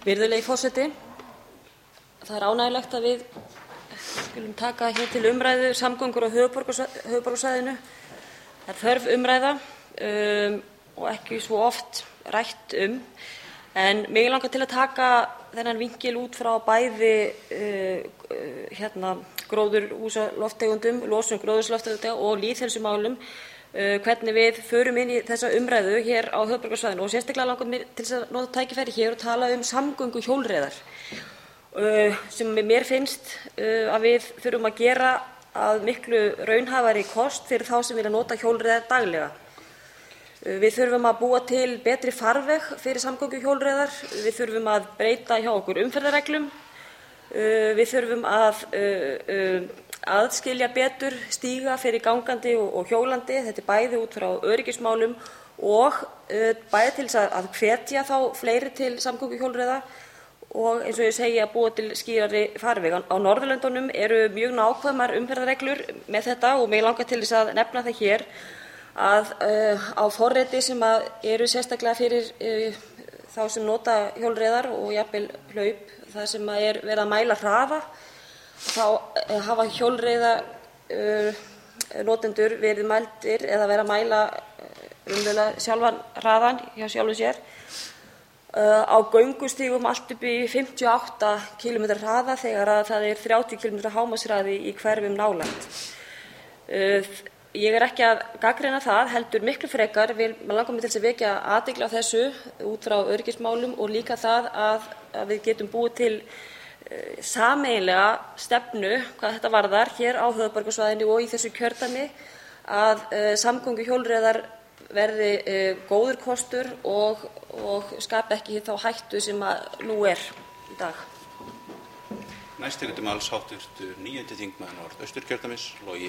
Virðulegi forseti, það ánægjulegt að við skulum taka hér til umræðu samgöngur á höfuðborgarsvæðinu. Það þörf umræða og ekki svo oft rætt en mig langar til að taka þennan vinkil út frá bæði gróðurhúsalofttegundum, losun gróðurhúsalofttegunda og lýðheilsumálum, hvernig við förum inn í þessa umræðu hér á höfuðborgarsvæðinu og sérstaklega langar mig til að nota tækifærið hér og tala samgönguhjólreiðar sem mér finnst að við þurfum að gera að miklu raunhæfari kost fyrir þá sem vilja nota hjólreiðar daglega. Við þurfum að búa til betri farveg fyrir samgönguhjólreiðar, við þurfum að breyta hjá okkur umferðarreglum, við þurfum að aðskilja betur stíga fyrir gangandi og hjólandi. Þetta bæði út frá öryggismálum og bæði til þess að hvetja þá fleiri til samgönguhjólreiða og eins og ég segi að búa til skýrari farveg. Á Norðurlöndunum eru mjög nákvæmar umferðarreglur með þetta og mig langar til þess að nefna það hér að á forriti sem eru sérstaklega fyrir þá sem nota hjólreiðar og jafnvel hlaup, það sem verið að mæla hraða, þá hafa hjólreiðanotendur verið mældir eða verið að mæla raunverulega sjálfan hraðan hjá sjálfum sér á göngustígum allt upp í 58 km hraða þegar að það 30 km hámarkshraði í hverfum nálægt. Ég ekki að gagnrýna það, heldur miklu frekar langar mig til þess að vekja athygli á þessu út frá öryggismálum og líka það að við getum búið til sameiginlega stefnu hvað þetta varðar hér á höfuðborgarsvæðinu og í þessu kjördæmi að samgönguhjólreiðar verði góður kostur og skapi ekki þá hættu sem nú í dag. Næst tekur til máls hv. 9. þingmaður Norðausturkjördæmis, Logi